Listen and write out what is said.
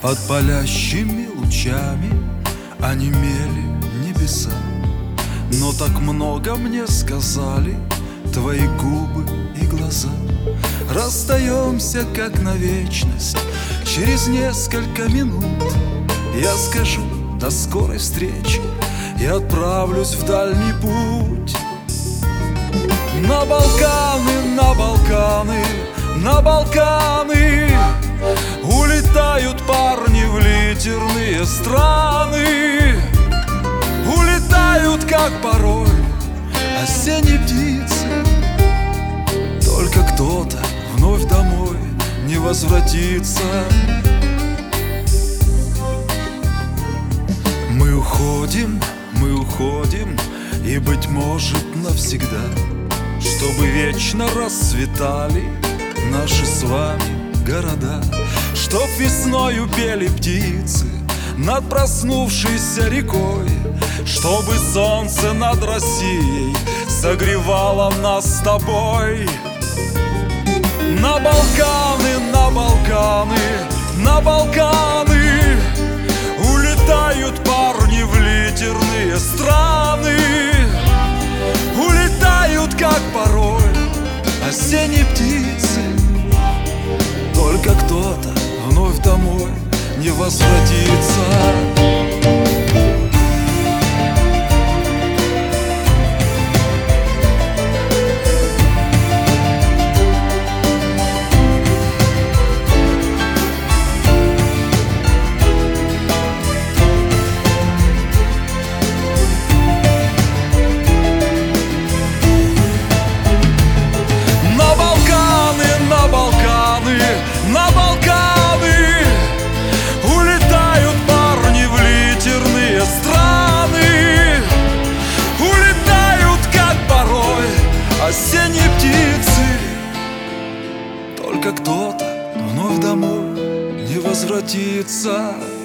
Под палящими лучами онемели небеса. Но так много мне сказали твои губы и глаза. Расстаемся как на вечность. Через несколько минут я скажу до скорой встречи и отправлюсь в дальний путь. На Балканы, на Балканы, на Балканы улетают парни в литерные страны. Улетают, как порой осенние птицы. Только кто-то вновь домой не возвратится. Мы уходим, и, быть может, навсегда, чтобы вечно расцветали наши с вами города. Чтоб весною пели птицы над проснувшейся рекой, чтобы солнце над Россией согревало нас с тобой. На Балканы, на Балканы, на Балканы улетают парни в литерные страны. Улетают, как порой осенние птицы. Только кто-то вновь домой не возвратится. На Балканы улетают парни в литерные страны. Улетают, как порой осенние птицы. Только кто-то вновь домой не возвратится.